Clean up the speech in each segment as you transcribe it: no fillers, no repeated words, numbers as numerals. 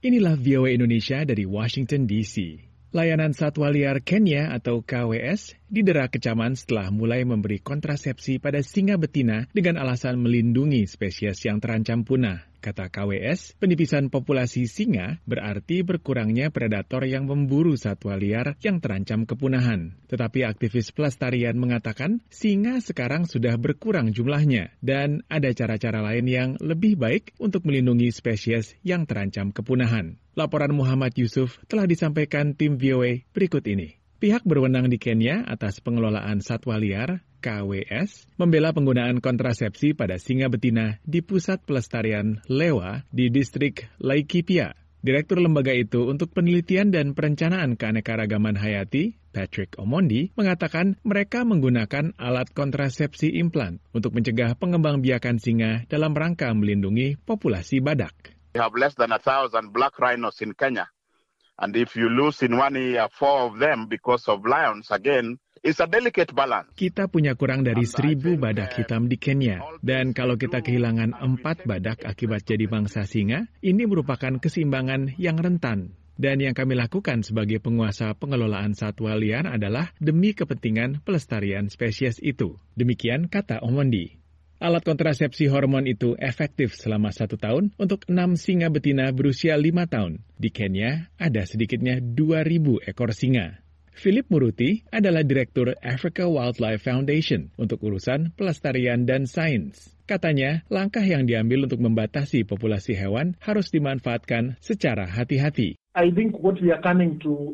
Inilah VOA Indonesia dari Washington DC. Layanan Satwa Liar Kenya atau KWS didera kecaman setelah mulai memberi kontrasepsi pada singa betina dengan alasan melindungi spesies yang terancam punah. Kata KWS, penipisan populasi singa berarti berkurangnya predator yang memburu satwa liar yang terancam kepunahan. Tetapi aktivis pelestarian mengatakan singa sekarang sudah berkurang jumlahnya dan ada cara-cara lain yang lebih baik untuk melindungi spesies yang terancam kepunahan. Laporan Muhammad Yusuf telah disampaikan tim VOA berikut ini. Pihak berwenang di Kenya atas pengelolaan satwa liar, KWS, membela penggunaan kontrasepsi pada singa betina di Pusat Pelestarian Lewa di distrik Laikipia. Direktur lembaga itu untuk penelitian dan perencanaan keanekaragaman hayati, Patrick Omondi, mengatakan mereka menggunakan alat kontrasepsi implan untuk mencegah pengembangbiakan singa dalam rangka melindungi populasi badak. We have less than 1,000 black rhinos in Kenya. And if you lose in 1 year 4 of them because of lions, again, it's a delicate balance. Kita punya kurang dari 1,000 badak hitam di Kenya. Dan kalau kita kehilangan 4 badak akibat jadi mangsa singa, ini merupakan keseimbangan yang rentan. Dan yang kami lakukan sebagai penguasa pengelolaan satwa liar adalah demi kepentingan pelestarian spesies itu. Demikian kata Omondi. Alat kontrasepsi hormon itu efektif selama 1 tahun untuk 6 singa betina berusia 5 tahun. Di Kenya, ada sedikitnya 2.000 ekor singa. Philip Muruti adalah Direktur Africa Wildlife Foundation untuk urusan pelestarian dan sains. Katanya, langkah yang diambil untuk membatasi populasi hewan harus dimanfaatkan secara hati-hati. I think what we are coming to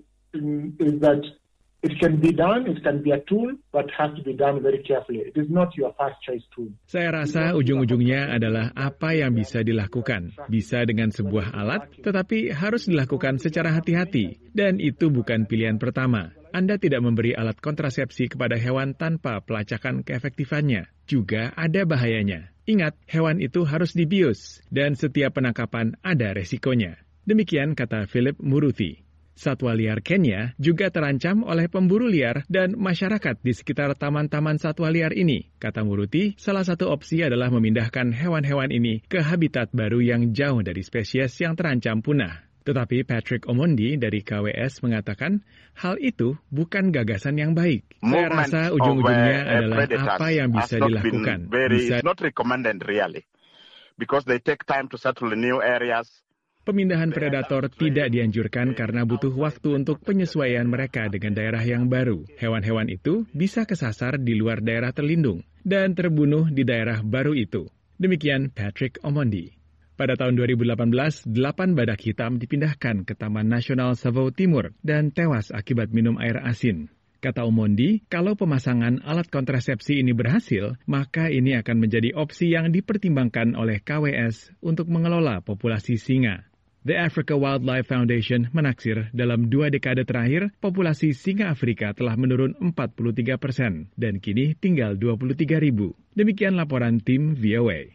is that it can be done, it can be a tool, but has to be done very carefully. It is not your first choice tool. Saya rasa ujung-ujungnya adalah apa yang bisa dilakukan. Bisa dengan sebuah alat, tetapi harus dilakukan secara hati-hati. Dan itu bukan pilihan pertama. Anda tidak memberi alat kontrasepsi kepada hewan tanpa pelacakan keefektifannya. Juga ada bahayanya. Ingat, hewan itu harus dibius, dan setiap penangkapan ada resikonya. Demikian kata Philip Muruti. Satwa liar Kenya juga terancam oleh pemburu liar dan masyarakat di sekitar taman-taman satwa liar ini. Kata Muruti, salah satu opsi adalah memindahkan hewan-hewan ini ke habitat baru yang jauh dari spesies yang terancam punah. Tetapi Patrick Omondi dari KWS mengatakan hal itu bukan gagasan yang baik. Saya rasa ujung-ujungnya adalah apa yang bisa dilakukan. It's not recommended really, because they take time to settle in new areas. Pemindahan predator tidak dianjurkan karena butuh waktu untuk penyesuaian mereka dengan daerah yang baru. Hewan-hewan itu bisa kesasar di luar daerah terlindung dan terbunuh di daerah baru itu. Demikian Patrick Omondi. Pada tahun 2018, 8 badak hitam dipindahkan ke Taman Nasional Tsavo Timur dan tewas akibat minum air asin. Kata Omondi, kalau pemasangan alat kontrasepsi ini berhasil, maka ini akan menjadi opsi yang dipertimbangkan oleh KWS untuk mengelola populasi singa. The Africa Wildlife Foundation menaksir dalam 2 dekade terakhir, populasi singa Afrika telah menurun 43% dan kini tinggal 23.000. Demikian laporan tim VOA.